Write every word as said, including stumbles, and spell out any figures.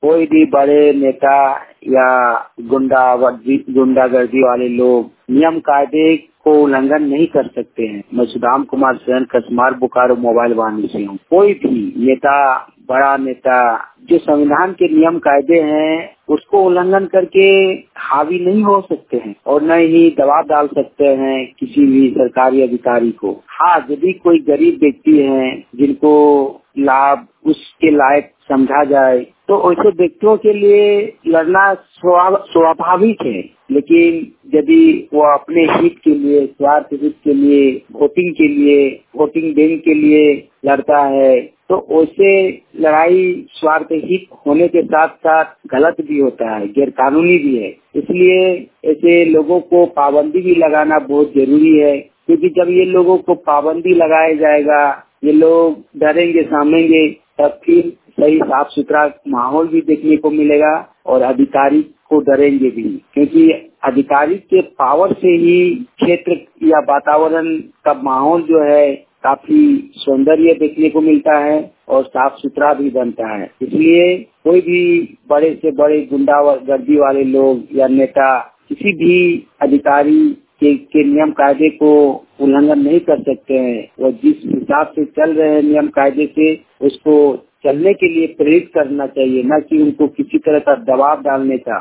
कोई भी बड़े नेता या गुंडावर्दी गुंडागर्दी वाले लोग नियम कायदे को उल्लंघन नहीं कर सकते हैं। मैं सुदाम कुमार सेन कसमार बोकारो मोबाइल वाहन से हूँ। कोई भी नेता, बड़ा नेता जो संविधान के नियम कायदे हैं उसको उल्लंघन करके हावी नहीं हो सकते हैं और न ही दबाव डाल सकते हैं किसी भी सरकारी अधिकारी को। हाँ, यदि कोई गरीब व्यक्ति है जिनको लाभ उसके लायक समझा जाए तो ऐसे व्यक्तियों के लिए लड़ना स्वाभाविक है, लेकिन यदि वो अपने हित के लिए, स्वार्थ हित के लिए, वोटिंग के लिए, वोटिंग बैंक के लिए लड़ता है तो वैसे लड़ाई स्वार्थ हित होने के साथ साथ गलत भी होता है, गैर कानूनी भी है। इसलिए ऐसे लोगों को पाबंदी भी लगाना बहुत जरूरी है, क्योंकि जब ये लोगों को पाबंदी लगाया जाएगा, ये लोग डरेंगे, सामेंगे, तब फिर सही साफ सुथरा माहौल भी देखने को मिलेगा और अधिकारी को डरेंगे भी, क्योंकि अधिकारी के पावर से ही क्षेत्र या वातावरण का माहौल जो है काफी सौंदर्य देखने को मिलता है और साफ सुथरा भी बनता है। इसलिए कोई भी बड़े से बड़े गुंडागर्दी वाले लोग या नेता किसी भी अधिकारी के, के नियम कायदे को उल्लंघन नहीं कर सकते हैं। वो जिस हिसाब से चल रहे हैं नियम कायदे से उसको चलने के लिए प्रेरित करना चाहिए, न कि उनको किसी तरह का दबाव डालने का।